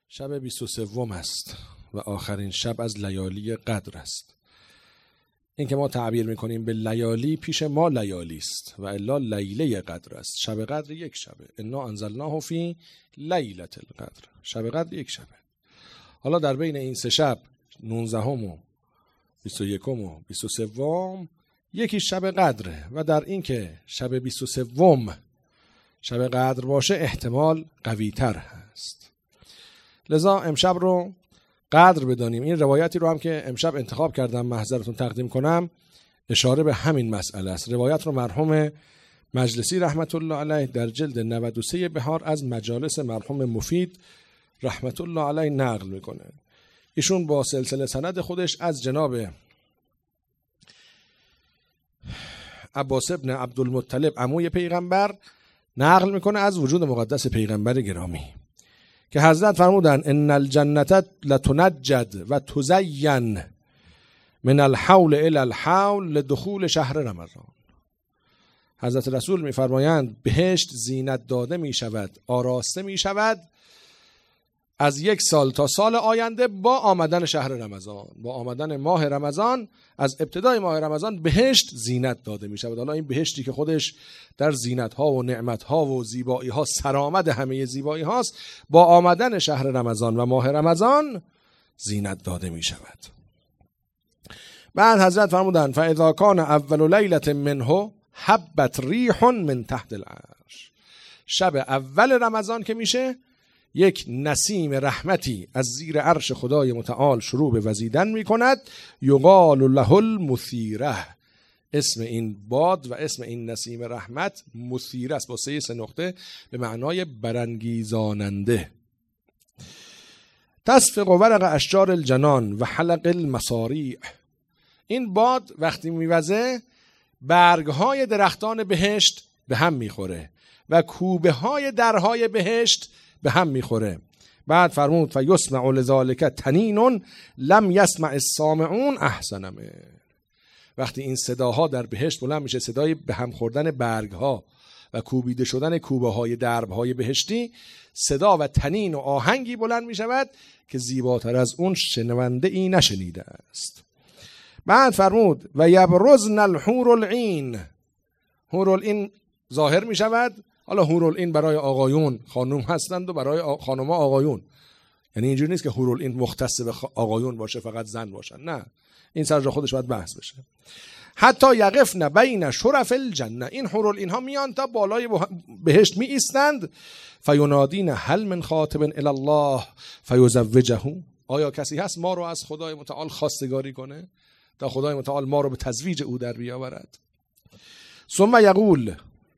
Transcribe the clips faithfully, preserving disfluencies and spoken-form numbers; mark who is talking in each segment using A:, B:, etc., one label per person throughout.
A: شب بیست و سوم است و آخرین شب از لیالی قدر است. این که ما تعبیر میکنیم به لیالی، پیش ما لیالی است و الا لیله قدر است. شب قدر یک شبه. انا انزلناه فی لیلة القدر. شب قدر یک شبه. حالا در بین این سه شب، نوزدهم و بیست و یکم و بیست و سوم، یکی شب قدره و در این که شب بیست و سوم شب قدر باشه احتمال قوی تر هست. لذا امشب رو قدر بدانیم. این روایتی رو هم که امشب انتخاب کردم محضرتون تقدیم کنم اشاره به همین مسئله است. روایت رو مرحوم مجلسی رحمت الله علیه در جلد نود و سه بهار از مجالس مرحوم مفید رحمت الله علیه نقل میکنه. ایشون با سلسله سند خودش از جناب عباس ابن عبدالمطلب عموی پیغمبر نقل میکنه از وجود مقدس پیغمبر گرامی که حضرت فرمودن ان الجنة لتنجد و تزین من الحول الى الحول لدخول شهر رمضان. حضرت رسول میفرمایند بهشت زینت داده میشود، آراسته میشود از یک سال تا سال آینده با آمدن شهر رمضان. با آمدن ماه رمضان، از ابتدای ماه رمضان بهشت زینت داده می شود. حالا این بهشتی که خودش در زینت ها و نعمت ها و زیبایی ها سرآمد همه زیبایی هاست، با آمدن شهر رمضان و ماه رمضان زینت داده می شود. بعد حضرت فرمودند فاذا کان اول لیلة منه حبت ریح من تحت العرش. شب اول رمضان که میشه، یک نسیم رحمتی از زیر عرش خدای متعال شروع به وزیدن می کند. یقال له المثیره. اسم این باد و اسم این نسیم رحمت مثیره است با سه سه نقطه به معنای برانگیزاننده. تصفق ورق اشجار الجنان و حلق المصاریع. این باد وقتی میوزه برگهای درختان بهشت به هم میخوره و کوبه های درهای بهشت به هم میخوره. بعد فرمود فیسمع لذالک تنین لم یسمع السامعون احسن منه. وقتی این صداها در بهشت بلند میشه، صدای به هم خوردن برگها و کوبیده شدن کوبه های دربهای بهشتی، صدا و تنین و آهنگی بلند میشود که زیباتر از اون شنونده ای نشنیده است. بعد فرمود و یبرزن الحور العین. حور العین ظاهر میشود. حالا حورالعین برای آقایون خانوم هستند و برای خانوما آقایون. یعنی اینجوری نیست که حورالعین مختص به آقایون باشه فقط زن باشن، نه، این سر جا خودش باید بحث بشه. حتی یقفن بین شرف الجنه. این حورالعین ها میان تا بالای بهشت می ایستند. فینادین هل من خاطب الی الله فیزوجه. آیا کسی هست ما رو از خدای متعال خواستگاری کنه تا خدای متعال ما رو به تزویج او در بیاورد؟ ثم یقول،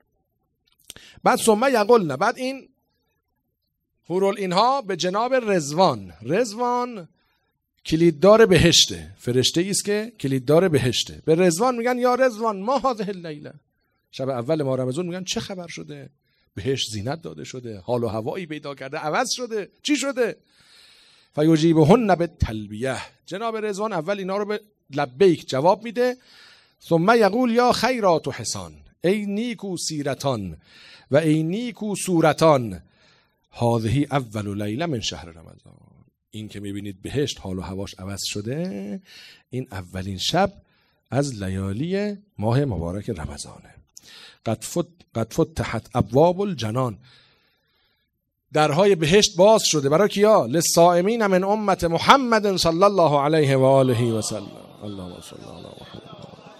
A: بعد ثم یقولن، بعد این حورالعین ها به جناب رضوان، رضوان کلیددار بهشته، فرشته ای است که کلیددار بهشته، به رضوان میگن یا رضوان ما هذه اللیله. شب اول ماه رمضان میگن چه خبر شده؟ بهشت زینت داده شده، حال و هوایی پیدا کرده، عوض شده، چی شده؟ فیجیبهن بالتلبیه. جناب رضوان اول اینا رو به لبیک جواب میده. ثم یقول یا خیرات و حسان، ای نیکو سیرتان و ای نیکو صورتان، هذه اول لیله من شهر رمضان. این که میبینید بهشت حال و هواش عوض شده، این اولین شب از لیالی ماه مبارک رمضانه. قد فت قد فتحت ابواب الجنان. درهای بهشت باز شده برای کیا؟ للصائمین من امت محمد صلی الله علیه و آله و سلم. اللهم صل علی محمد.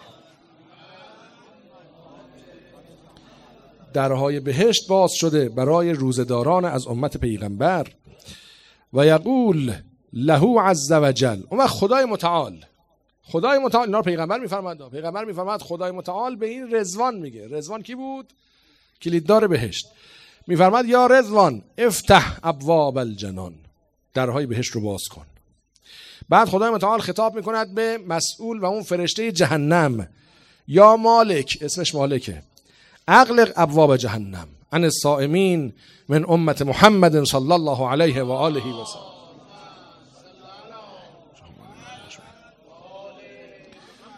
A: درهای بهشت باز شده برای روزداران از امت پیغمبر. و یقول له عز وجل. اون وقت خدای متعال، خدای متعال، اینا رو پیغمبر میفرماد، پیغمبر میفرماد خدای متعال به این رضوان میگه. رضوان کی بود؟ کلیددار بهشت. میفرماد یا رضوان افتح ابواب الجنان، درهای بهشت رو باز کن. بعد خدای متعال خطاب میکند به مسئول و اون فرشته جهنم، یا مالک، اسمش مالکه، اغلق ابواب جهنم عن الصائمین من امت محمد صلی الله علیه و آله و سلم.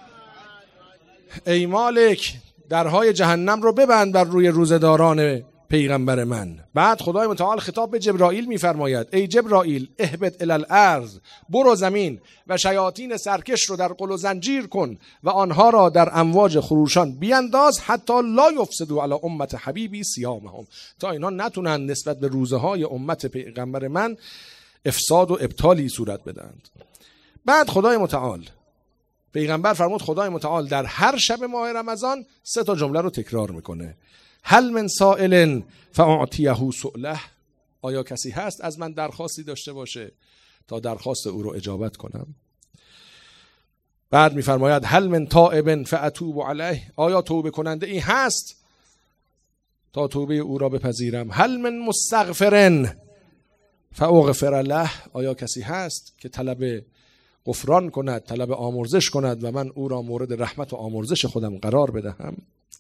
A: ای مالک، درهای جهنم رو ببند بر روی روزداران پیغمبر من. بعد خدای متعال خطاب به جبرائیل میفرماید ای جبرائیل اهبط الی الارض، برو زمین و شیاطین سرکش رو در قل و زنجیر کن و آنها را در امواج خروشان بیانداز حتی لا یفسدوا علی امت حبیبی صیامهم، تا اینا نتونن نسبت به روزه های امت پیغمبر من افساد و ابطالی صورت بدند. بعد خدای متعال پیغمبر فرمود خدای متعال در هر شب ماه رمضان سه تا جمله رو تکرار میکنه. هل من سائل فاعطیه سؤله، آیا کسی هست از من درخواستی داشته باشه تا درخواست او رو اجابت کنم؟ بعد میفرماید هل من تائب فاتوب علیه، آیا توبه کننده ای هست تا توبه او را بپذیرم؟ هل من مستغفر فاغفر له، آیا کسی هست که طلب غفران کند، طلب آمرزش کند و من او را مورد رحمت و آمرزش خودم قرار بدهم؟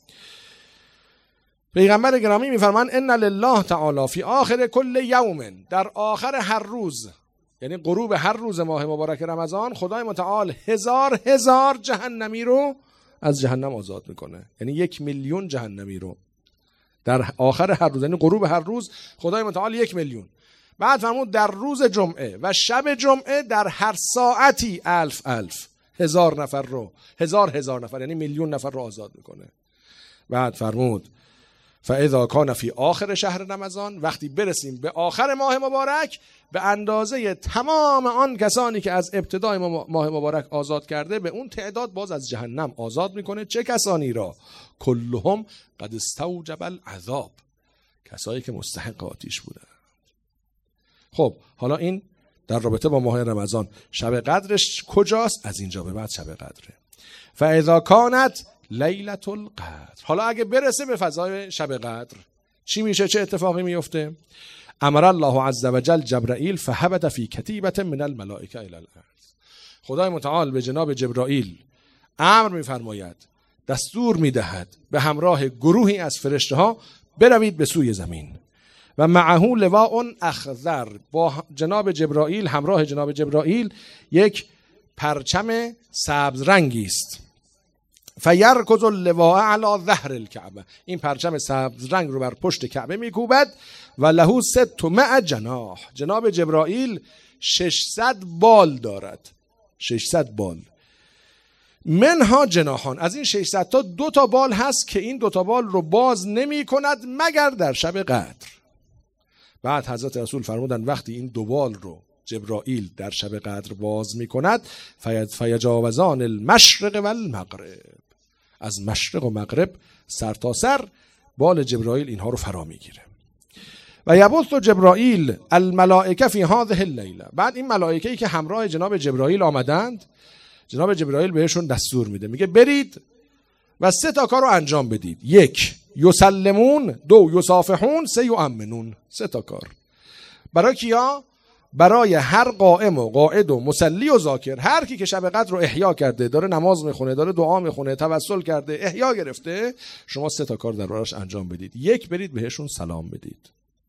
A: پیغمبر گرامی میفرمان ان لله تعالی فی آخر کل یوم، در آخر هر روز، یعنی غروب هر روز ماه مبارک رمضان، خدای متعال هزار هزار جهنمی رو از جهنم آزاد میکنه، یعنی یک میلیون جهنمی رو در آخر هر روز، یعنی غروب هر روز خدای متعال یک میلیون. بعد فرمود در روز جمعه و شب جمعه در هر ساعتی الف الف هزار نفر رو، هزار هزار نفر یعنی میلیون نفر رو آزاد میکنه. بعد فرمود فاذا کان فی آخر شهر رمضان، وقتی برسیم به آخر ماه مبارک، به اندازه تمام آن کسانی که از ابتدای ماه مبارک آزاد کرده به اون تعداد باز از جهنم آزاد میکنه. چه کسانی را؟ کلهم قد استوجب العذاب، کسایی که مستحق آتش بودن. خب حالا این در رابطه با ماه رمضان شب قدرش کجاست؟ از اینجا به بعد شب قدره. فاذا کانت لیلة القدر، حالا اگه برسه به فضای شب قدر چی میشه؟ چه اتفاقی میفته؟ امر الله عز وجل جبرائیل فهبط فی کتیبة من الملائکه الی الارض، خدای متعال به جناب جبرائیل امر میفرماید، دستور میدهد به همراه گروهی از فرشته ها بروید به سوی زمین و معه لواء اخضر، با جناب جبرائیل، همراه جناب جبرائیل یک پرچم سبز رنگی است. فیرکض اللواء علی ظهر الکعبه، این پرچم سبز رنگ رو بر پشت کعبه میکوبد و له ست مع جناح، جناب جبرائیل ششصد بال دارد، ششصد بال. منها جناحان، از این ششصد تا دو تا بال هست که این دو تا بال رو باز نمی کند مگر در شب قدر. بعد حضرت رسول فرمودن وقتی این دو بال رو جبرائیل در شب قدر باز می کند فیجاوزان المشرق و المغرب، از مشرق و مغرب سر تا سر بال جبرائیل اینها رو فرا می گیره. و یبث جبرائیل الملائکه فی هذه اللیله، بعد این ملائکه‌ای که همراه جناب جبرائیل آمدند، جناب جبرائیل بهشون دستور میده، میگه برید و سه تا کار رو انجام بدید. یک، یسلمون، دو یصافحون، سه یؤمنون. سه تا کار برای کیا؟ برای هر قائم و قاعد و مصلی و ذاکر، هر کی که شب قدر رو احیا کرده، داره نماز میخونه، داره دعا میخونه، توسل کرده، احیا گرفته، شما سه تا کار دربارش انجام بدید. یک، برید بهشون سلام بدید.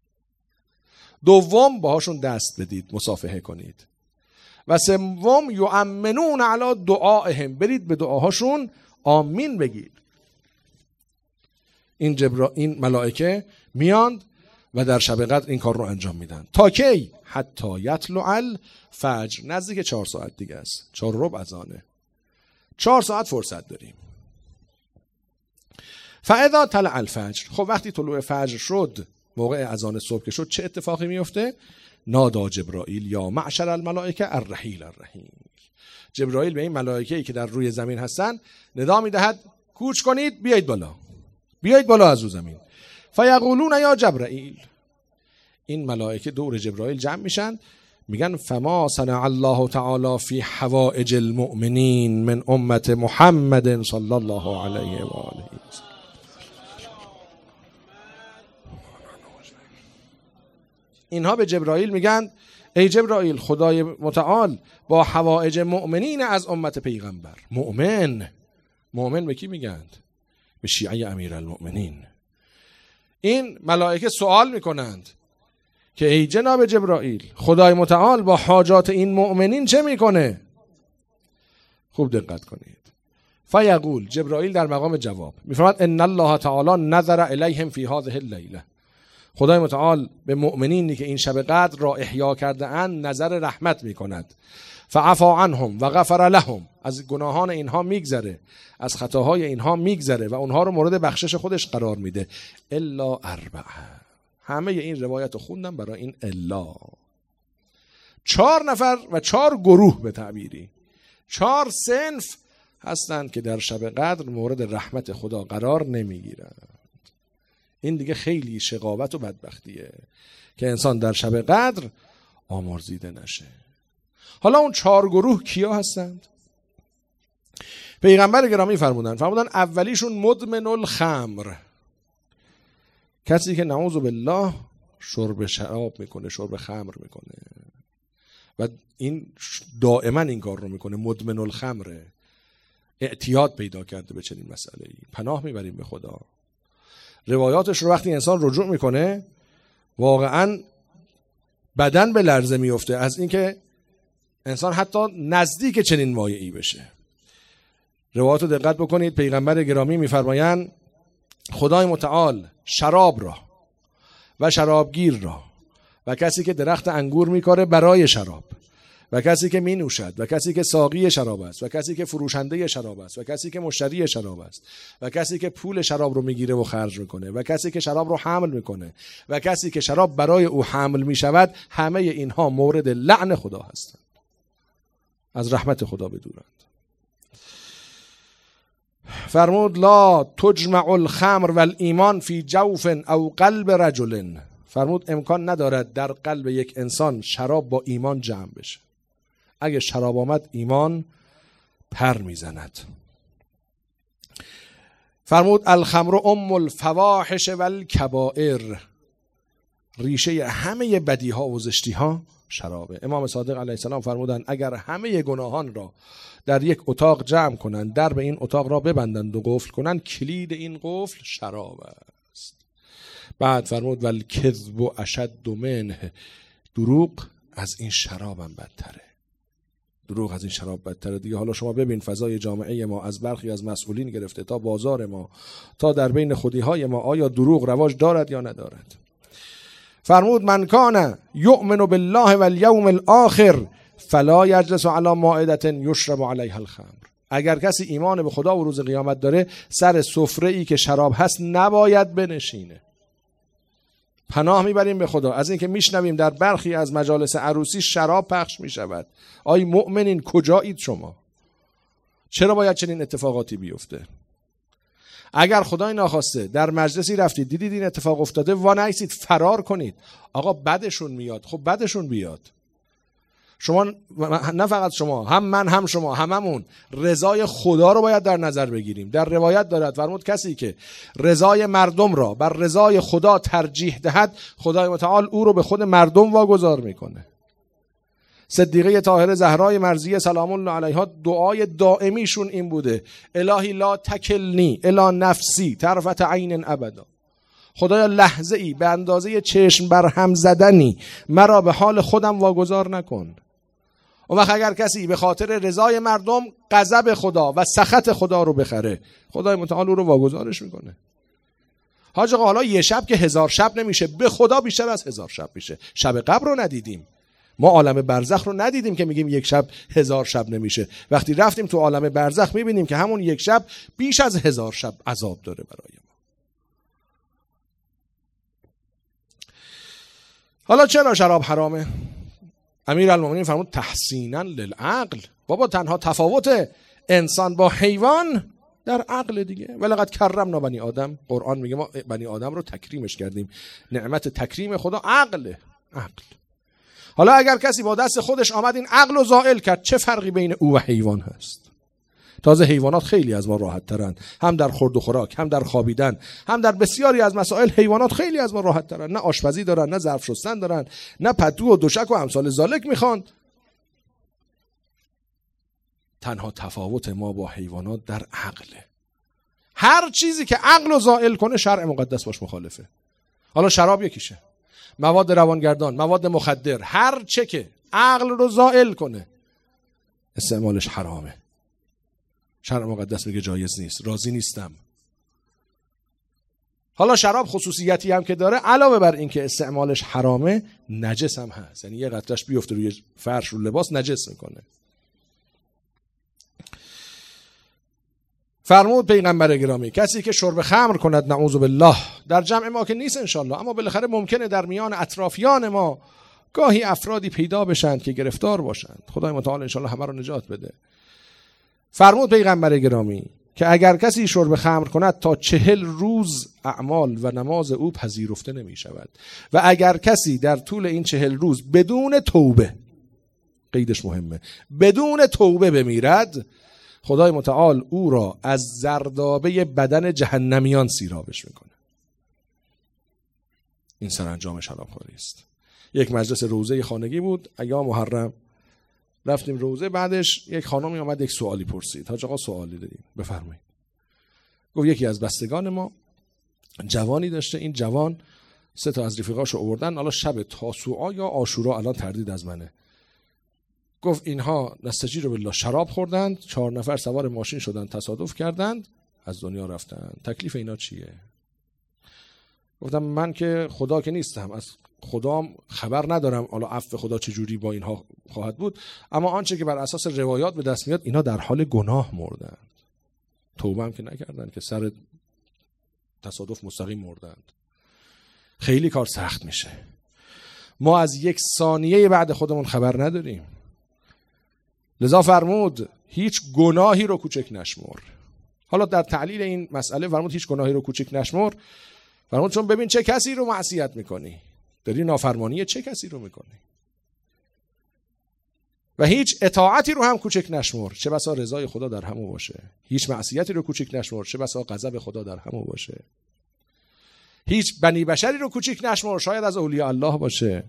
A: دوم، باهاشون دست بدید، مصافحه کنید. و سوم، یؤمنون علی دعائهم، برید به دعاهاشون آمین بگید. این جبرا این ملائکه میاند و در شب قدر این کار رو انجام میدن. تا کی؟ حتی یطلع الفجر، نزدیک چهار ساعت دیگه است، چهار ربع اذانه، چهار ساعت فرصت داریم. فاذا طلع الفجر، خب وقتی طلوع فجر شد، موقع اذان صبح که شد، چه اتفاقی میفته؟ نادا جبرائیل یا معشر الملائکه الرحیل الرحیم، جبرائیل به این ملائکه‌ای که در روی زمین هستن ندا میدهد کوچ کنید، بیایید بالا، بیایید بالا از رو زمین. فیقولون یا جبرائیل، این ملائکه دور جبرائیل جمع میشن، میگن فما صنع الله تعالی فی حوائج المؤمنین من امت محمد صلی الله علیه و آله. اینها به جبرائیل میگن ای جبرائیل، خدای متعال با حوائج مؤمنین از امت پیغمبر. مؤمن، مؤمن به کی میگند؟ به شیعه امیر المؤمنین. این ملائکه سوال میکنند که ای جناب جبرائیل، خدای متعال با حاجات این مؤمنین چه میکنه؟ خوب دقت کنید. فیقول، جبرائیل در مقام جواب میفرماد ان الله تعالی نظر الیهم فی هذه اللیله، خدای متعال به مؤمنینی که این شب قدر را احیا کرده اند نظر رحمت می کند. فعفا عنهم و غفر لهم، از گناهان اینها میگذره، از خطاهای اینها میگذره و اونها رو مورد بخشش خودش قرار میده. الا اربعه، همه این روایت رو خوندم برای این الا. چهار نفر و چهار گروه به تعبیری، چهار صنف هستند که در شب قدر مورد رحمت خدا قرار نمیگیرند. این دیگه خیلی شقاوت و بدبختیه که انسان در شب قدر آمرزیده نشه. حالا اون چهار گروه کیا هستند؟ پیغمبر گرامی فرمودن فرمودن اولیشون مدمن الخمر، کسی که نعوذ بالله شرب شراب میکنه، شرب خمر میکنه و این دائما این کار رو میکنه. مدمن الخمره، اعتیاد پیدا کرده به چنین مسئله ای. پناه میبریم به خدا. روایاتش رو وقتی انسان رجوع میکنه واقعا بدن به لرزه میفته از اینکه انسان حتی نزدیک چنین واقعی بشه. روایات رو دقت بکنید. پیغمبر گرامی میفرمایند خدای متعال شراب را و شرابگیر را و کسی که درخت انگور میکاره برای شراب و کسی که می نوشد و کسی که ساقی شراب است و کسی که فروشنده شراب است و کسی که مشتری شراب است و کسی که پول شراب رو میگیره و خرج میکنه و کسی که شراب رو حمل میکنه و کسی که شراب برای او حمل میشود، همه اینها مورد لعن خدا هستند، از رحمت خدا بدورند. فرمود لا تجمع الخمر والایمان فی جوف او قلب رجل، فرمود امکان ندارد در قلب یک انسان شراب با ایمان جمع بشه. اگه شراب آمد ایمان پر میزند. فرمود الخمر ام الفواحش والکبائر، ریشه همه بدی ها و زشتی ها شرابه. امام صادق علیه السلام فرمودند اگر همه گناهان را در یک اتاق جمع کنند، در به این اتاق را ببندند و قفل کنند، کلید این قفل شراب است. بعد فرمود والکذب اشد منه، دروغ از این شراب هم بدتره. دروغ از این شراب بدتره دیگه. حالا شما ببین فضای جامعه ما از برخی از مسئولین گرفته تا بازار ما تا در بین خودیهای ما، آیا دروغ رواج دارد یا ندارد؟ فرمود من کان یؤمن بالله والیوم الاخر فلا یجلس علی مائده یشرب علیها الخمر، اگر کسی ایمان به خدا و روز قیامت داره سر سفره ای که شراب هست نباید بنشینه. پناه میبریم به خدا از اینکه میشنویم در برخی از مجالس عروسی شراب پخش میشود. آی مؤمنین کجایید شما؟ چرا باید چنین اتفاقاتی بیفته؟ اگر خدای ناخواسته در مجلسی رفتید دیدید این اتفاق افتاده، وانایسید فرار کنید. آقا بدشون میاد، خب بدشون بیاد. شما نه فقط شما، هم من هم شما، هممون رضای خدا رو باید در نظر بگیریم. در روایت دارد فرمود کسی که رضای مردم را بر رضای خدا ترجیح دهد، خدای متعال او رو به خود مردم واگذار میکنه. صدیقه طاهره زهرای مرضیه سلام الله علیها دعای دائمیشون این بوده الهی لا تکلنی الی نفسی طرفت عین ابدا، خدایا لحظه ای به اندازه چشم بر هم زدنی مرا به حال خودم واگذار نکن. اون وقت اگر کسی به خاطر رضای مردم غضب خدا و سخط خدا رو بخره، خدای متعال او رو واگذارش میکنه. حاج آقا حالا یه شب که هزار شب نمیشه، به خدا بیشتر از هزار شب میشه. شب قبر رو ندیدیم، ما عالم برزخ رو ندیدیم که میگیم یک شب هزار شب نمیشه. وقتی رفتیم تو عالم برزخ میبینیم که همون یک شب بیش از هزار شب عذاب داره برای ما. حالا چرا شراب حرامه؟ امیرالمومنین فرمود تحسینا للعقل. بابا تنها تفاوت انسان با حیوان در عقل دیگه. ولقد کرمنا بنی آدم، قرآن میگه ما بنی آدم رو تکریمش کردیم. نعمت تکریم خدا عقله. عقل. حالا اگر کسی با دست خودش آمد این عقل رو زائل کرد، چه فرقی بین او و حیوان هست؟ تازه حیوانات خیلی از ما راحت ترن، هم در خورد و خوراک، هم در خوابیدن، هم در بسیاری از مسائل حیوانات خیلی از ما راحت ترن. نه آشپزی دارن، نه ظرف شستن دارن، نه پتو و دوشک و امثال ذالک میخوان. تنها تفاوت ما با حیوانات در عقله. هر چیزی که عقل رو زائل کنه شرع مقدس باش مخالفه. حالا شراب یکیشه، مواد روانگردان، مواد مخدر، هر چه که عقل رو زائل کنه استعمالش حرامه. شرع مقدس میگه جایز نیست، راضی نیستم. حالا شراب خصوصیتی هم که داره، علاوه بر این که استعمالش حرامه، نجس هم هست. یعنی یه قطره‌اش بیفته روی فرش رو لباس نجس میکنه. فرمود پیغمبر گرامی کسی که شرب خمر کند نعوذ بالله، در جمع ما که نیست انشالله، اما بالاخره ممکنه در میان اطرافیان ما گاهی افرادی پیدا بشند که گرفتار باشند، خدای متعال انشالله همه رو نجات بده. فرمود پیغمبر گرامی که اگر کسی شرب خمر کند تا چهل روز اعمال و نماز او پذیرفته نمی شود و اگر کسی در طول این چهل روز بدون توبه، قیدش مهمه، بدون توبه بمیرد، خدای متعال او را از زردابه بدن جهنمیان سیرابش میکنه. این سرانجام شرابخوری است. یک مجلس روزه خانگی بود ایام محرم، رفتیم روزه، بعدش یک خانمی اومد یک سوالی پرسید. حاج آقا سوالی داریم بفرمایید. گفت یکی از بستگان ما جوانی داشته، این جوان سه تا از رفیقاشو آوردن، حالا شب تاسوعا یا عاشورا، الان تردید از منه، گفت اینها نستجیر بالله شراب خوردند، چهار نفر سوار ماشین شدند، تصادف کردند، از دنیا رفتند. تکلیف اینا چیه؟ گفتم من که خدا که نیستم، از خدام خبر ندارم حالا عفو خدا چجوری با اینها خواهد بود، اما آنچه که بر اساس روایات به دست میاد اینا در حال گناه مردند، توبه هم که نکردند که سر تصادف مستقیم مردند. خیلی کار سخت میشه. ما از یک ثانیه بعد خودمون خبر نداریم. لذا فرمود هیچ گناهی رو کوچک نشمر. حالا در تعلیل این مسئله فرمود هیچ گناهی رو کوچک نشمر، فرمود چون ببین چه کسی رو معصیت میکنی، داری نافرمانی چه کسی رو میکنی، و هیچ اطاعتی رو هم کوچک نشمر، چه بسا رضای خدا در همون باشه. هیچ معصیتی رو کوچک نشمر، چه بسا غضب خدا در همون باشه. هیچ بنی بشری رو کوچک نشمر، شاید از اولیاء الله باشه.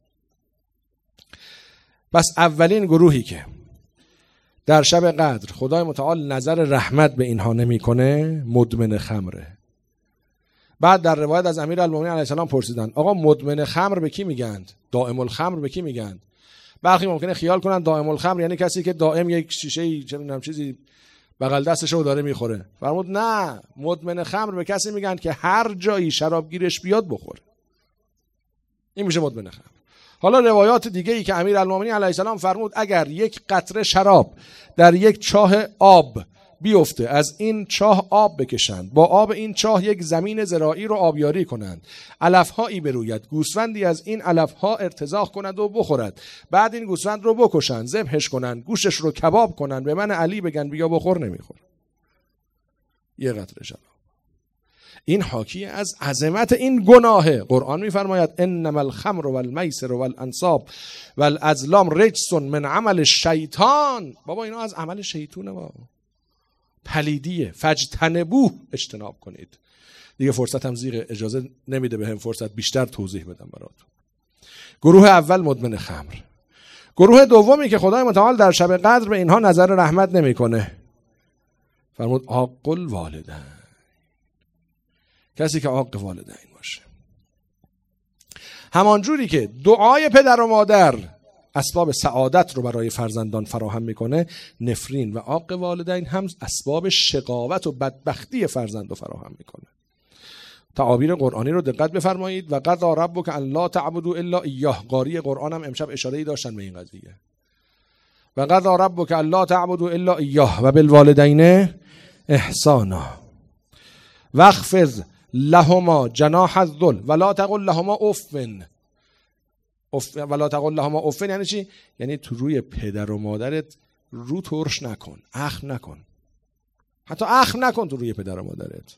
A: بس اولین گروهی که در شب قدر خدای متعال نظر رحمت به اینها نمیکنه مدمن خمره. بعد در روایت از امیرالمومنین علیه السلام پرسیدن آقا مدمن خمر به کی میگند؟ دائم الخمر به کی میگند؟ برخی ممکنه خیال کنن دائم الخمر یعنی کسی که دائم یک شیشه چه میدونم چیزی بغل دستشو داره میخوره. فرمود نه، مدمن خمر به کسی میگن که هر جایی شراب گیرش بیاد بخوره. این میشه مدمن خمر. حالا روایات دیگه ای که امیرالمومنین علیه السلام فرمود اگر یک قطره شراب در یک چاه آب بیفته، از این چاه آب بکشند، با آب این چاه یک زمین زراعی رو آبیاری کنند، علفهایی بروید، گوسفندی از این علفها ارتزاق کند و بخورد، بعد این گوسفند رو بکشند، ذبحش کنند، گوشش رو کباب کنند، به من علی بگن بیا بخور، نمیخور. یه قطره شراب. این حاکی از عظمت این گناهه. قرآن میفرماید انما الخمر والمیسر والانصاب والازلام رجس من عمل الشیطان. بابا اینا از عمل شیطونه، بابا پلیدیه. فجتنبوه، اجتناب کنید. دیگه فرصت هم زیغ اجازه نمیده به هم فرصت بیشتر توضیح بدم براتون. گروه اول مدمن خمر. گروه دومی که خدای متعال در شب قدر به اینها نظر رحمت نمیکنه، فرمود عاق الوالدین، کسی که عاق والدین باشه. همانجوری که دعای پدر و مادر اسباب سعادت رو برای فرزندان فراهم میکنه، نفرین و عاق والدین هم اسباب شقاوت و بدبختی فرزند رو فراهم میکنه. تعابیر قرآنی رو دقت بفرمایید. و قضی ربک ان لا تعبدوا الا ایاه. قاری قرآن هم امشب اشاره‌ای داشتن به این قضیه. و قضی ربک ان لا تعبدوا الا ایاه و بالوالدین احسانا واخفض لهما جناح الذل ولا تقل لهما اف. اف ولا تقل لهما اف یعنی چی؟ یعنی تو روی پدر و مادرت رو ترش نکن، اخم نکن، حتی اخم نکن تو روی پدر و مادرت.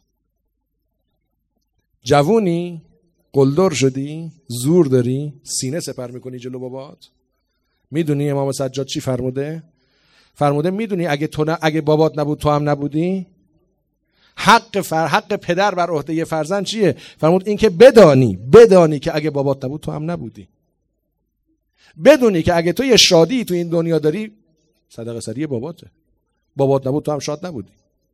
A: جوونی قلدر شدی، زور داری، سینه سپر میکنی جلو بابات. میدونی امام سجاد چی فرموده؟ فرموده میدونی اگه تو نه، اگه بابات نبود تو هم نبودی؟ حق فر حق پدر بر عهده فرزند چیه؟ فرمود این که بدانی بدانی که اگه بابات نبود تو هم نبودی. بدونی که اگه تو یه شادی تو این دنیا داری صدقه سری باباته، بابات نبود تو هم شاد نبودی.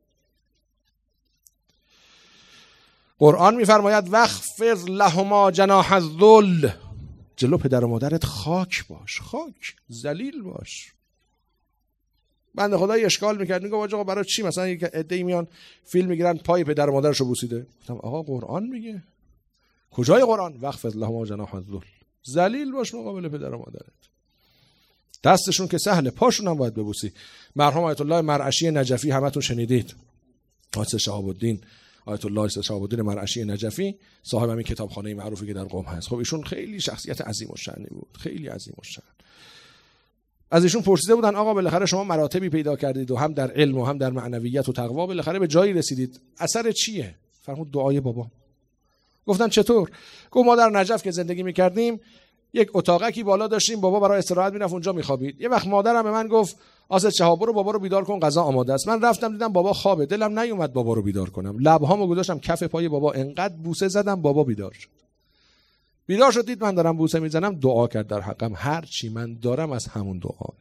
A: قرآن میفرماید واخفض لهما جناح الذل. جلو پدر و مادرت خاک باش، خاک، ذلیل باش. بنده خدای اشکال میکرد، میگه آقا برای چی مثلا یک عده‌ای میان فیلم میگیرن پای پدر و مادرشو بوسیده؟ گفتم آقا قرآن میگه. کجای قرآن؟ وقفت لهما جناح الذل، ذلیل باش مقابل پدر و مادرت. دستشون که سهله، پاشون هم باید ببوسی. مرحوم آیت الله مرعشی نجفی همتون شنیدید، آیت شهاب الدین آیت الله شهاب الدین مرعشی نجفی صاحب همین کتابخانه معروفی که در قم هست. خب ایشون خیلی شخصیت عظیم الشأنی بود، خیلی عظیم الشأن. از ایشون پرسیده بودن آقا بالاخره شما مراتبی پیدا کردید و هم در علم و هم در معنویت و تقوا بالاخره به جایی رسیدید، اثر چیه؟ فرمود دعای بابا. گفتن چطور؟ گفت ما در نجف که زندگی می‌کردیم یک اتاقکی بالا داشتیم، بابا برای استراحت میرفت اونجا میخوابید. یه وقت مادرم به من گفت آسد شهاب برو بابا رو بیدار کن، غذا آماده است. من رفتم دیدم بابا خوابه، دلم نیومد بابا رو بیدار کنم، لبهامو گذاشتم کف پای بابا، انقدر بوسه زدم بابا بیدار شد. بیدار شد دید من دارم بوسه میزنم، دعا کرد در حقم، هر چی من دارم از همون دعا.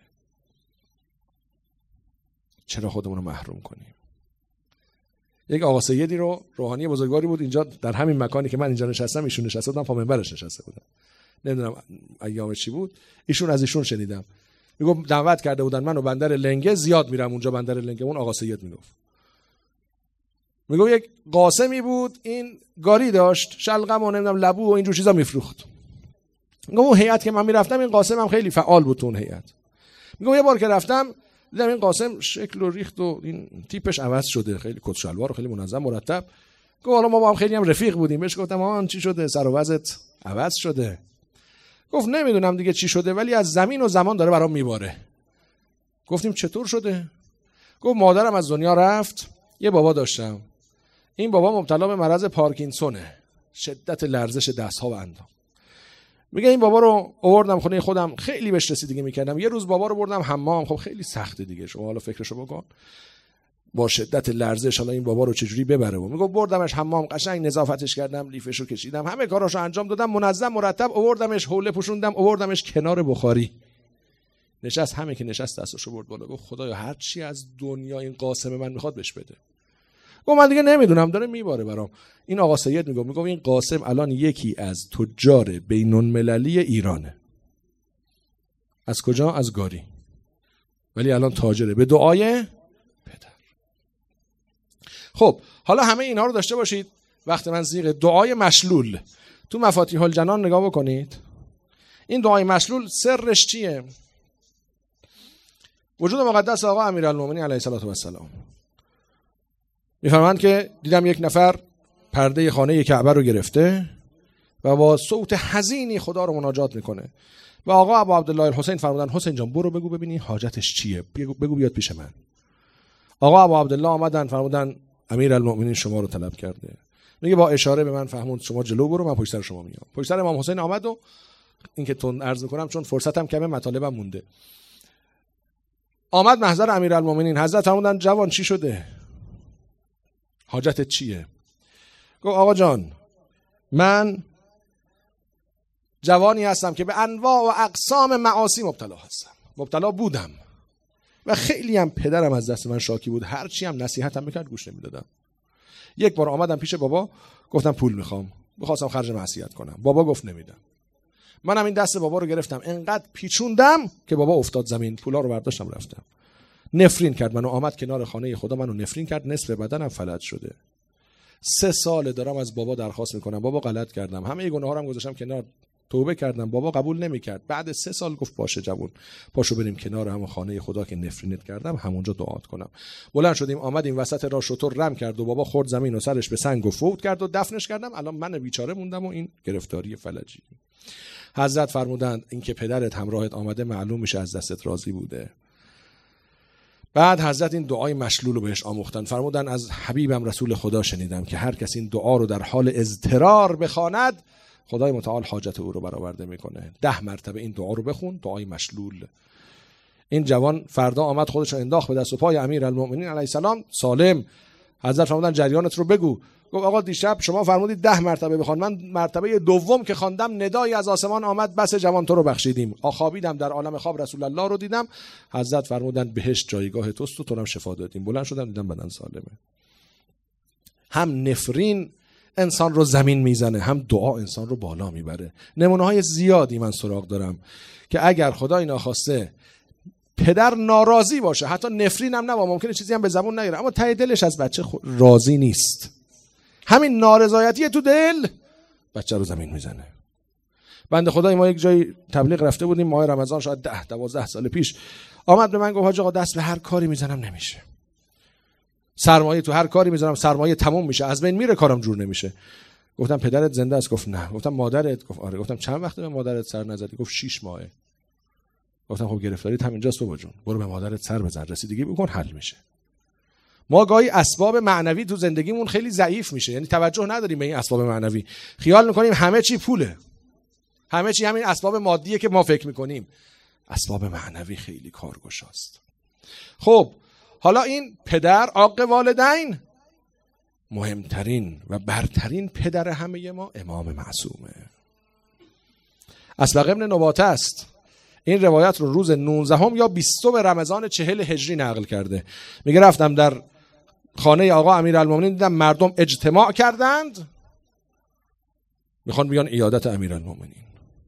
A: چرا خودمون رو محروم کنیم؟ یک آقا سیدی رو روحانی بزرگواری بود اینجا در همین مکانی که من اینجا نشستم، ایشون نشسته بودن، پا منبرش نشسته بودن، نمیدونم ایام چی بود، ایشون از ایشون شنیدم میگم دعوت کرده بودن منو بندر لنگه، زیاد میرم اونجا بندر لنگه. اون آقا سید میگفت میگم یک قاسمی بود، این گاری داشت، شلغم و نمیدونم لبو و اینجور چیزا میفروخت. میگم اون هیئت که من میرفتم این قاسم هم خیلی فعال بود تو اون هیئت. میگم یه بار که رفتم دیدم این قاسم شکل و ریخت و این تیپش عوض شده، خیلی کت شلوار و خیلی منظم مرتب. گفت حالا ما با هم خیلی هم رفیق بودیم، بهش گفتم آن چی شده، سر و وضعت عوض شده؟ گفت نمیدونم دیگه چی شده ولی از زمین و زمان داره برام میباره. گفتیم چطور شده؟ گفت مادرم از دنیا رفت، یه بابا داشتم، این بابا مبتلا به مرض پارکینسونه، شدت لرزش دست‌ها و اندام. میگه این بابا رو آوردم خونه خودم، خیلی بهش رسیدگی میکردم. یه روز بابا رو بردم حمام، خب خیلی سخته دیگه، شما حالا فکرشو بکن، با شدت لرزش حالا این بابا رو چجوری ببره. و میگه بردمش حمام، قشنگ نظافتش کردم، لیفشو کشیدم، همه کاراشو انجام دادم، منظم مرتب آوردمش حوله پوشوندم، آوردمش کنار بخاری. نشست، همه که نشست دستشو برد بالا، گفت خدایا هر چی از دنیا این قاسم من میخواد بهش بده. گفت من دیگه نمیدونم، داره میباره برام. این آقا سید میگه میگه این قاسم الان یکی از تجار بین‌المللی ایرانه. از کجا؟ از گاری. ولی الان تاجره به دعای پدر. خب حالا همه اینا رو داشته باشید. وقت من زیغ دعای مشلول تو مفاتیح الجنان نگاه بکنید. این دعای مشلول سرش چیه؟ وجود مقدس آقا امیرالمومنین علیه السلام میفرمایند که دیدم یک نفر پرده خانه کعبه رو گرفته و با صوت حزینی خدا رو مناجات میکنه و آقا ابو عبدالله الحسین فرمودن حسین جان برو بگو ببینی حاجتش چیه، بگو, بگو بیاد پیش من. آقا ابو عبدالله آمدن فرمودن امیرالمومنین شما رو طلب کرده. میگه با اشاره به من فهموند شما جلو برو، من پشت سر شما میام. پشت سر امام حسین آمد و این که تون عرض میکنم چون فرصتم کمه مطالبم مونده، آمد محضر امیرالمومنین. حضرت فرمودن جوان چی شده؟ حاجتت چیه؟ گفت آقا جان من جوانی هستم که به انواع و اقسام معاصی مبتلا هستم، مبتلا بودم و خیلی هم پدرم از دست من شاکی بود، هرچی هم نصیحتم میکرد گوش نمیدادم. یک بار آمدم پیش بابا گفتم پول میخوام، میخواستم خرج معصیت کنم، بابا گفت نمیدم. منم این دست بابا رو گرفتم، انقدر پیچوندم که بابا افتاد زمین، پولا رو برداشتم رفتم. نفرین کرد منو، آمد کنار خانه خدا منو نفرین کرد، نصف بدنم فلج شده. سه سال دارم از بابا درخواست میکنم بابا غلط کردم، همه گناهارم گذاشتم کنار، توبه کردم، بابا قبول نمیکرد. بعد سه سال گفت باشه جوون پاشو بریم کنار همون خانه خدا که نفرینت کردم همونجا دعات کنم. بلند شدیم آمدیم وسط راه، شطور رم کرد و بابا خورد زمین و سرش به سنگ و فوت کرد و دفنش کردم. الان من بیچاره موندم و این گرفتاری فلجی. حضرت فرمودند این که پدرت همراهت آمده معلوم میشه از دستت راضی بوده. بعد حضرت این دعای مشلول رو بهش آموختن، فرمودن از حبیبم رسول خدا شنیدم که هر کس این دعا رو در حال اضطرار بخواند خدای متعال حاجت او رو برآورده میکنه. ده مرتبه این دعا رو بخون، دعای مشلول. این جوان فردا آمد خودش رو انداخت به دست و پای امیرالمومنین علیه السلام سالم. حضرت فرمودن جریانت رو بگو. گفت آقا دیشب شما فرمودید ده مرتبه بخوان، من مرتبه دوم که خواندم ندایی از آسمان آمد بس جوان تو رو بخشیدیم. خوابیدم در عالم خواب رسول الله رو دیدم، حضرت فرمودن بهشت جایگاه توست و تو رو شفا دادیم. بلند شدم دیدم بدن سالمه. هم نفرین انسان رو زمین میزنه، هم دعا انسان رو بالا میبره. نمونه های زیادی من سراغ دارم که اگر خدای ناخواسته پدر ناراضی باشه، حتی نفرین هم نبا، ممکنه چیزی هم به زبون نگیره، اما ته دلش از بچه راضی نیست. همین نارضایتی تو دل بچه رو زمین میزنه. بنده خدای ما یک جای تبلیغ رفته بودیم ماه رمضان، شاید ده دوازده سال پیش، آمد به من گفت حاج آقا دست به هر کاری میزنم نمیشه، سرمایه تو هر کاری میزنم سرمایه تموم میشه، از بین میره، کارم جور نمیشه. گفتم پدرت زنده است؟ گفت نه. گفتم مادرت؟ گفت آره. گفتم چند وقته به مادرت سر نزدی؟ گفت شش ماهه. گفتم خب گرفتاریت همینجاست بابا جون، برو به مادرت سر بزن، رسیدگی بکن، حل میشه. ما گاهی اسباب معنوی تو زندگیمون خیلی ضعیف میشه، یعنی توجه نداریم به این اسباب معنوی، خیال میکنیم همه چی پوله، همه چی همین اسباب مادیه که ما فکر میکنیم. اسباب معنوی خیلی کارگشاست. خب حالا این پدر عاق والدین، مهمترین و برترین پدر همه ما امام معصومه. اسبق ابن نباته است. این روایت رو روز نوزدهم یا بیستم رمضان چهل هجری نقل کرده. میگه رفتم در خانه آقا امیرالمومنین، دیدم مردم اجتماع کردند میخوان بیان عیادت امیرالمومنین.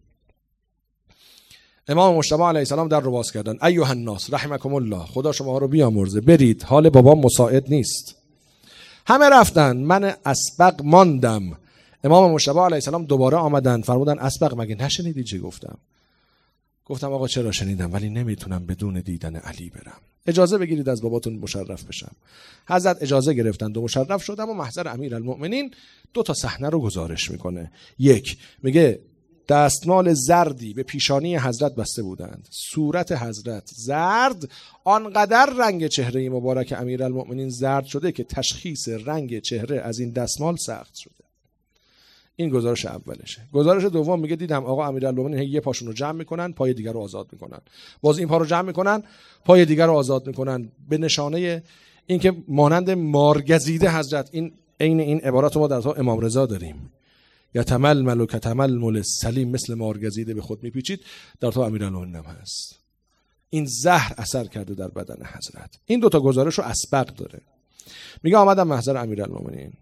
A: امام مجتبی علیه السلام در رو باز کردن. ایها الناس رحمکم الله، خدا شما رو بیامرزه، برید، حال بابا مساعد نیست. همه رفتن، من اسبق ماندم. امام مجتبی علیه السلام دوباره آمدن، فرمودن اسبق مگه نشنیدی چی گفتم؟ گفتم آقا چرا شنیدم، ولی نمیتونم بدون دیدن علی برم، اجازه بگیرید از باباتون مشرف بشم. حضرت اجازه گرفتند و مشرف شدم. و محضر امیرالمؤمنین دو تا صحنه رو گزارش میکنه. یک، میگه دستمال زردی به پیشانی حضرت بسته بودند، صورت حضرت زرد، آنقدر رنگ چهره مبارک امیرالمؤمنین زرد شده که تشخیص رنگ چهره از این دستمال سخت شده. این گزارش اولشه. گزارش دوم میگه دیدم آقا امیرالمؤمنین یه پاشون رو جمع میکنن، پای دیگر رو آزاد میکنن، باز این پا رو جمع میکنن، پای دیگر رو آزاد میکنن، به نشانه اینکه مانند مارگزیده حضرت. این عین این عبارت رو ما در تا امام رضا داریم، یتململ و کتململ سلیم، مثل مارگزیده به خود میپیچید، در تا امیرالمؤمنین هم هست. این زهر اثر کرده در بدن حضرت. این دوتا گزارش رو اسبق داره. میگه آمدم محضر امیرالمؤمنین،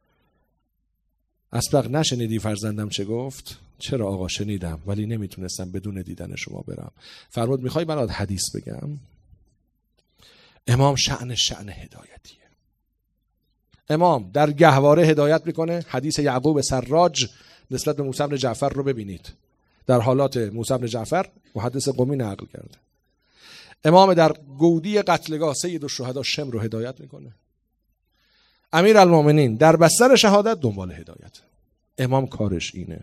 A: اسبق نشنیدی فرزندم چه گفت؟ چرا آقا شنیدم، ولی نمیتونستم بدون دیدن شما برم. فرمود میخوای برات حدیث بگم؟ امام شأن شأن هدایتیه. امام در گهواره هدایت میکنه. حدیث یعقوب سراج نسبت به موسی بن جعفر رو ببینید، در حالات موسی بن جعفر محدث قمی نقل کرده. امام در گودی قتلگاه سید الشهدا شم رو هدایت میکنه. امیرالمؤمنین در بستر شهادت دنبال هدایت. امام کارش اینه.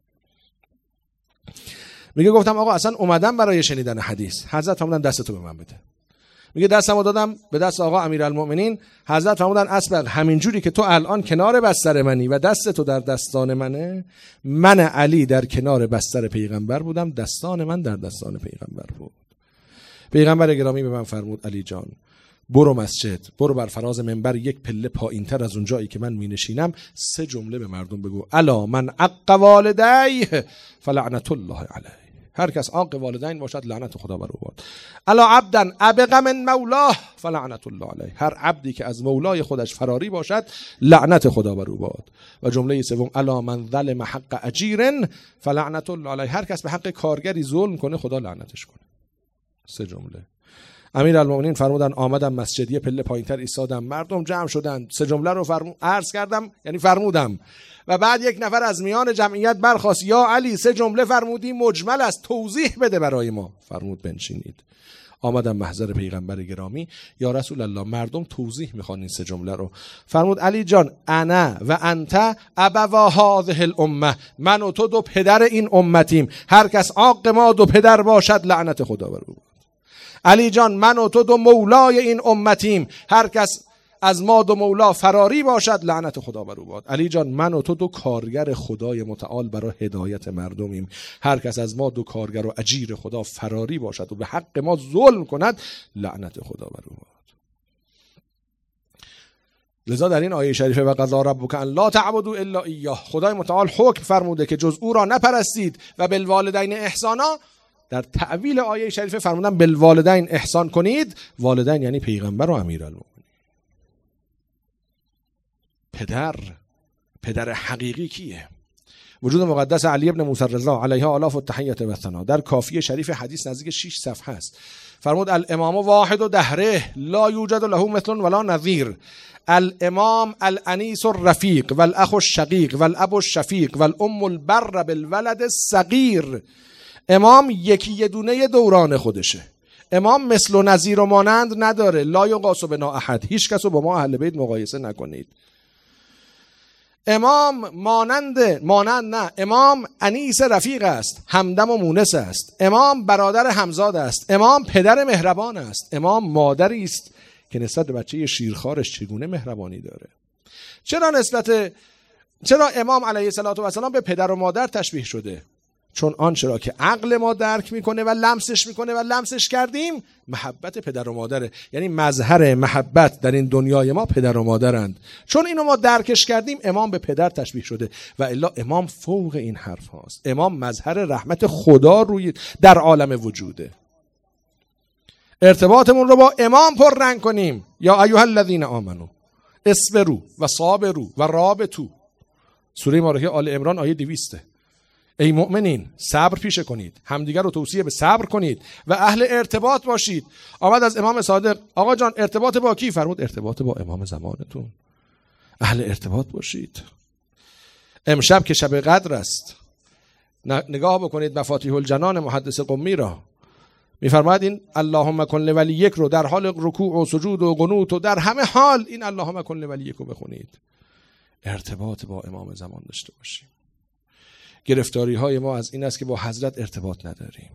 A: میگه گفتم آقا اصلا اومدم برای شنیدن حدیث. حضرت فرمودن دستتو به من بده. میگه دستمو دادم به دست آقا امیرالمؤمنین. حضرت فرمودن اسبق همینجوری که تو الان کنار بستر منی و دست تو در دستان منه، من علی در کنار بستر پیغمبر بودم، دستان من در دستان پیغمبر بود. پیغمبر گرامی به من فرمود علی جان برو مسجد، برو بر فراز منبر یک پله پایینتر از اون جایی که من می نشینم سه جمله به مردم بگو: الا من عق والدیه فلعنت الله علیه. هر کس عاق والدین باشد لعنت خدا بر او باد. الا عبدا ابق من مولاه فلعنت الله علیه. هر عبدی که از مولای خودش فراری باشد لعنت خدا بر او باد. و جمله سوم: الا من ظلم حق اجیر فلعنت الله علیه. هر کس به حق کارگری ظلم کنه خدا لعنتش کنه. سه جمله. امیرالمؤمنین فرمودن آمدم مسجد، یه پله پایینتر ایستادم، مردم جمع شدن، سه جمله رو فرمو عرض کردم، یعنی فرمودم، و بعد یک نفر از میان جمعیت برخاست: یا علی سه جمله فرمودی مجمل است، توضیح بده برای ما. فرمود بنشینید. آمدم محضر پیغمبر گرامی: یا رسول الله مردم توضیح میخوان این سه جمله رو. فرمود علی جان انا و انت ابوا هذه الامه. من و تو دو پدر این امتیم، هر کس عاق ما دو پدر باشد لعنت خدا بر او. علی جان من و تو دو مولای این امتیم، هر کس از ما دو مولا فراری باشد لعنت خدا بر او باد. علی جان من و تو دو کارگر خدای متعال برای هدایت مردمیم، هر کس از ما دو کارگر و اجیر خدا فراری باشد و به حق ما ظلم کند لعنت خدا بر او باد. لذا در این آیه شریفه و قضا ربک ان لا تعبدوا الا ایاه، خدای متعال حکم فرموده که جز او را نپرستید و بالوالدین احسانا. در تعویل آیه شریفه فرمودن بالوالدین احسان کنید. والدین یعنی پیغمبر و امیرالمؤمنین. پدر، پدر حقیقی کیه؟ وجود مقدس علی ابن موسی رضا علیه آلاف التحیت و الثنا در کافی شریف حدیث نزدیک شش صفحه است. فرمود الامام واحد و دهره لا یوجد له مثل ولا نظیر. الامام الانیس الرفیق والاخ الشقیق والاب الشفیق والام البر بالولد الصغیر. امام یکی یه دونه دوران خودشه. امام مثل و نظیر و مانند نداره. لا یقاس بنا احد. هیچ کس رو با ما اهل بیت مقایسه نکنید. امام مانند مانند نه امام انیس رفیق است، همدم و مونس است. امام برادر همزاد است. امام پدر مهربان است. امام مادری است که نسبت به بچه شیرخوارش چگونه مهربانی داره. چرا نسبت چرا امام علیه السلام به پدر و مادر تشبیه شده؟ چون آنچه را که عقل ما درک میکنه و لمسش میکنه و لمسش کردیم محبت پدر و مادره. یعنی مظهر محبت در این دنیای ما پدر و مادرند. چون اینو ما درکش کردیم امام به پدر تشبیه شده و الا امام فوق این حرف هاست. امام مظهر رحمت خدا روی در عالم وجوده. ارتباطمون رو با امام پر رنگ کنیم. یا ایها الذین آمنو اصبروا و صابروا و رابطوا. سوره مبارکه آل عمران آیه دویست. ای مؤمنین صبر پیشه کنید، همدیگر رو توصیه به صبر کنید و اهل ارتباط باشید. آمد از امام صادق آقا جان ارتباط با کی؟ فرمود ارتباط با امام زمانتون. اهل ارتباط باشید. امشب که شب قدر است نگاه بکنید مفاتیح الجنان محدث قمی را. میفرماید این اللهم کن لولیک رو در حال رکوع و سجود و قنوت و در همه حال این اللهم کن لولیک رو بخونید. ارتباط با امام زمان داشته باشیم. گرفتاری های ما از این است که با حضرت ارتباط نداریم.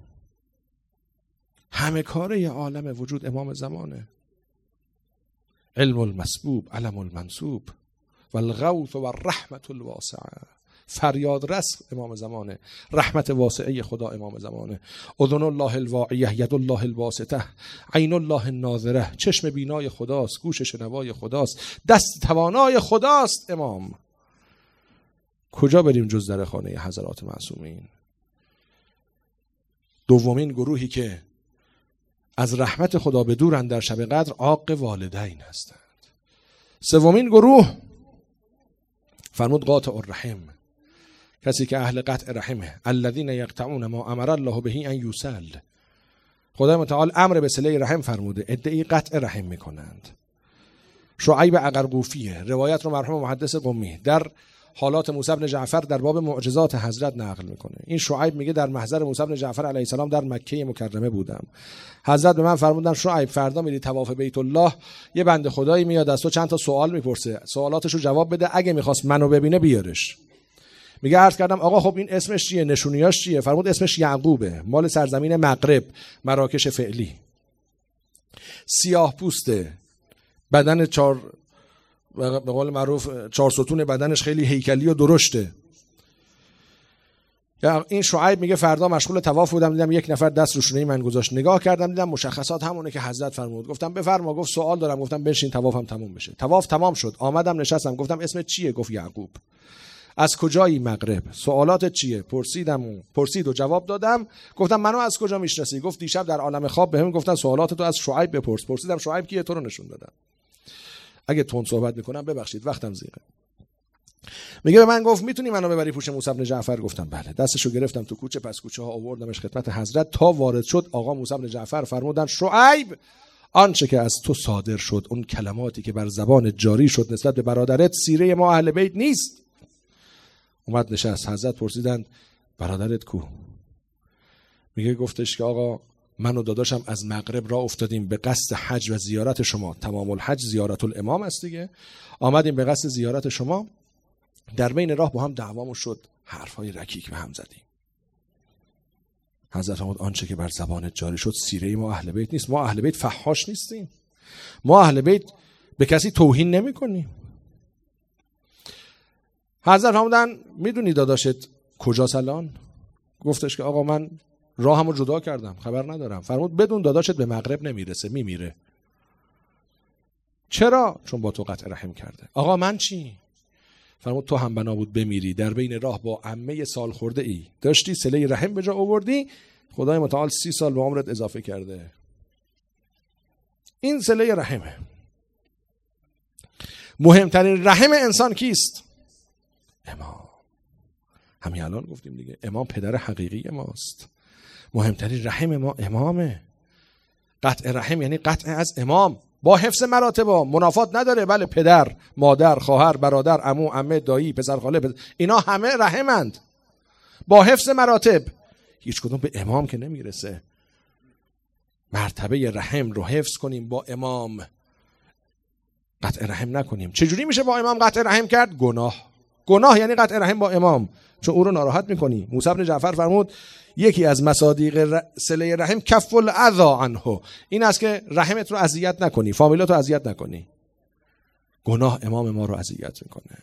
A: همه کاره عالم وجود امام زمانه. علم المسبوب علم المنسوب والغوث و الرحمت الواسعه. فریاد رس امام زمانه. رحمت واسعه خدا امام زمانه. اذن الله الواعیه ید الله الباسطه عین الله الناظره. چشم بینای خداست، گوش شنوای خداست، دست توانای خداست امام. کجا بریم جز در خانه حضرات معصومین؟ دومین گروهی که از رحمت خدا به دورند در شب قدر عاق والدین هستند. سومین گروه فرمود قاطع الرحم، کسی که اهل قطع رحمه. الذین یقطعون ما امر الله به ان یوصل. خدای متعال امر به صله رحم فرموده، ادعی قطع رحم میکنند. شعیب عقرقوفیه روایت رو مرحوم محدث قمی در حالات موسی بن جعفر در باب معجزات حضرت نقل میکنه. این شعیب میگه در محضر موسی بن جعفر علیه السلام در مکه مکرمه بودم. حضرت به من فرمودن شعیب فردا میری طواف بیت الله، یه بنده خدایی میاد از تو چند تا سوال میپرسه، سوالاتشو جواب بده، اگه میخواست منو ببینه بیارش. میگه عرض کردم آقا خب این اسمش چیه، نشونیاش چیه؟ فرمود اسمش یعقوبه، مال سرزمین مغرب، مراکش فعلی. سیاه پوسته، بدن چهار به قول معروف چهار ستون بدنش خیلی هیکلی و درشته. یا این شعیب میگه فردا مشغول طواف بودم، دیدم یک نفر دست رو شونه من گذاشت، نگاه کردم دیدم مشخصات همونه که حضرت فرمود. گفتم بفرما. گفت سوال دارم. گفتم بنشین طوافم تموم بشه. طواف تمام شد، آمدم نشستم. گفتم اسمت چیه؟ گفت یعقوب. از کجایی؟ مغرب. سوالاتت چیه؟ پرسیدم و پرسید و جواب دادم. گفتم منو از کجا میشناسی؟ گفت دیشب در عالم خواب بهم گفتن سوالاتتو از شعیب بپرس. پرسیدم شعیب کیه؟ تو رو نشون دادم. اگه تون صحبت میکنم ببخشید، وقتم زیغه. میگه به من گفت میتونی منو ببری پوش موسی بن جعفر؟ گفتم بله. دستشو گرفتم تو کوچه پس کوچه ها آوردمش خدمت حضرت. تا وارد شد آقا موسی بن جعفر فرمودن شعیب آنچه که از تو صادر شد، اون کلماتی که بر زبان جاری شد نسبت به برادرت، سیره ما اهل بیت نیست. اومد نشست. حضرت پرسیدن برادرت کو؟ میگه گفتش که آقا من و داداشم از مغرب را افتادیم به قصد حج و زیارت شما. تمام الحج زیارت الامام است دیگه. آمدیم به قصد زیارت شما، در بین راه با هم دعوامون شد، حرفای رکیک به هم زدیم. حضرت فرمود آنچه که بر زبان جاری شد سیره ما اهل بیت نیست. ما اهل بیت فحاش نیستیم. ما اهل بیت به کسی توهین نمی کنیم. حضرت فرمودن میدونی داداشت کجاست الان؟ گفتش که آقا من راهمو جدا کردم، خبر ندارم. فرمود بدون داداشت به مغرب نمیرسه، میمیره. چرا؟ چون با تو قطع رحم کرده. آقا من چی؟ فرمود تو هم بنا بود بمیری، در بین راه با عمه سال خورده ای داشتی صله رحم به جا آوردی، خدای متعال سی سال به عمرت اضافه کرده. این صله رحمه. مهمترین رحم انسان کیست؟ امام. همین الان گفتیم دیگه، امام پدر حقیقی ماست، مهمترین رحم ما امامه. قطع رحم یعنی قطع از امام با حفظ مراتب، منافات نداره. بله پدر، مادر، خواهر، برادر، عمو، عمه، دایی، پسر خاله، پسر... اینا همه رحمند با حفظ مراتب. هیچ کدوم به امام که نمیرسه. مرتبه رحم رو حفظ کنیم، با امام قطع رحم نکنیم. چجوری میشه با امام قطع رحم کرد؟ گناه. گناه یعنی قطع رحم با امام، چون او رو ناراحت میکنی. موسی بن جعفر فرمود یکی از مصادیق صله رحم کف الاذی عنه، این است که رحمت رو اذیت نکنی، فامیلات رو اذیت نکنی. گناه امام ما رو اذیت میکنه.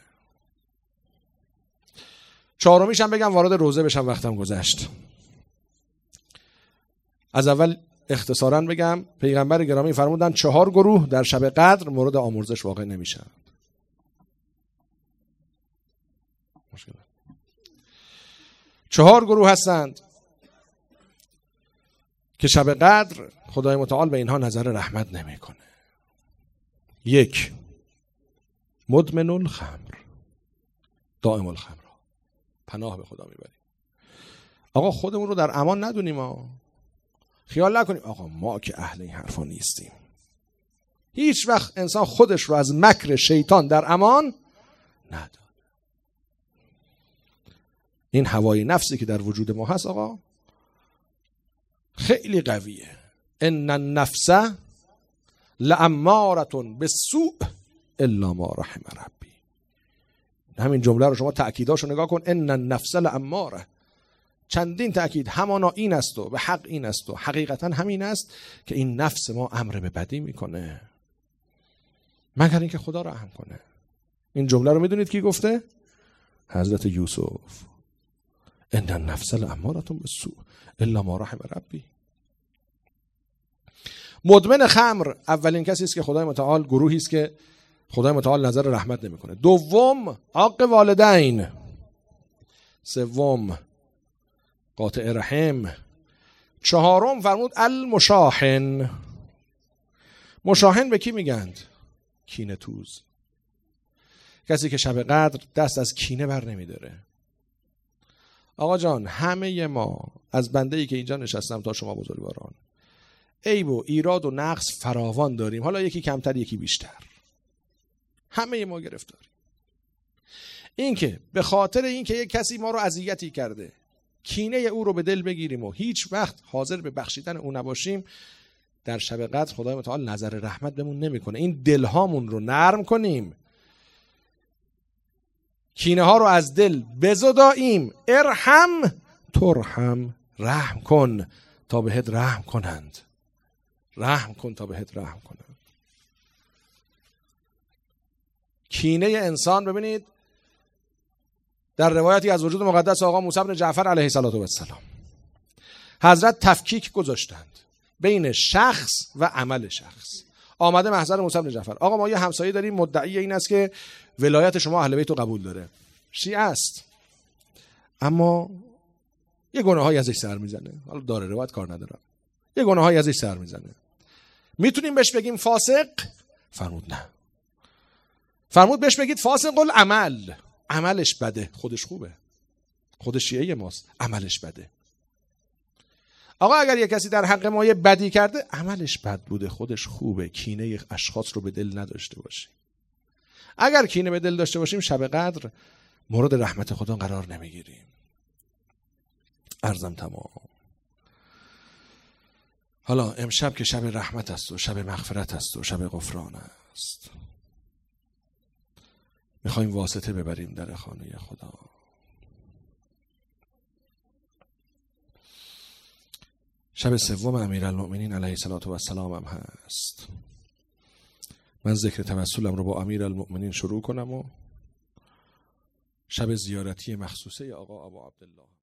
A: چهارمیش هم بگم وارد روزه بشم، وقتم گذشت. از اول اختصاراً بگم پیغمبر گرامی فرمودن چهار گروه در شب قدر مورد آمرزش واقع نمیشن. چهار گروه هستند که شب قدر خدای متعال به اینها نظر رحمت نمیکنه. یک، مدمن الخمر، دائم الخمر، پناه به خدا میبریم. آقا خودمون رو در امان ندونیم، ما خیال نکنیم آقا ما که اهل این حرفا نیستیم. هیچ وقت انسان خودش رو از مکر شیطان در امان نداره. این هوای نفسی که در وجود ما هست آقا خیلی قویه. ان النفس لاماره بالسوء الا ما رحم ربی. همین جمله رو شما تأکیداشو نگاه کن. ان النفس لاماره، چندین تأکید. همانا این است و به حق این است و حقیقتا همین است که این نفس ما امر به بدی میکنه مگر اینکه خدا رحم کنه. این جمله رو میدونید کی گفته؟ حضرت یوسف. ان النفس لاماره بالسوء الا ما رحم ربی. مدمن خمر اولین کسی است که خدای متعال، گروهی است که خدای متعال نظر رحمت نمیکنه. دوم، عاق والدین. سوم، قاطع رحم. چهارم فرمود المشاحن. مشاحن به کی میگند؟ کینه توز. کسی که شب قدر دست از کینه بر نمیداره. آقا جان همه ما از بنده‌ای که اینجا نشستم تا شما بزرگواران عیب و ایراد و نقص فراوان داریم، حالا یکی کمتر یکی بیشتر، همه ما گرفتاریم. این که به خاطر این که یک کسی ما رو اذیتی کرده کینه او رو به دل بگیریم و هیچ وقت حاضر به بخشیدن او نباشیم، در شب قدر خدای متعال نظر رحمت بهمون نمیکنه. این دلهامون رو نرم کنیم، کینه ها رو از دل بزداییم. ارحم ترحم، رحم کن تا بهت رحم کنند، رحم کن تا بهت رحم کنند. کینه انسان ببینید در روایتی از وجود مقدس آقا موسی بن جعفر علیه السلام حضرت تفکیک گذاشتند بین شخص و عمل شخص. آمده محضر موسی بن جعفر، آقا ما یه همسایه داریم مدعی این است که ولایت شما اهل بیت رو قبول داره، شیعه است، اما یه گناهایی ازش سر میزنه، حالا داره روایت کار ندارم، یه گناهایی ازش سر میزنه، میتونیم بهش بگیم فاسق؟ فرمود نه. فرمود بهش بگید فاسق العمل، عملش بده، خودش خوبه، خودش شیعه ماست، عملش بده. آقا اگر یک کسی در حق ما یه بدی کرده عملش بد بوده، خودش خوبه، کینه اشخاص رو به دل نداشته باشیم. اگر کینه به دل داشته باشیم شب قدر مورد رحمت خدا قرار نمیگیریم. عرضم تمام. حالا امشب که شب رحمت است و شب مغفرت است و شب غفران است، میخوایم واسطه ببریم در خانه خدا. شب سوم امیرالمؤمنین علیه السلام هم هست. من ذکر توسلم رو با امیرالمؤمنین شروع کنم و شب زیارتی مخصوصه آقا ابو عبدالله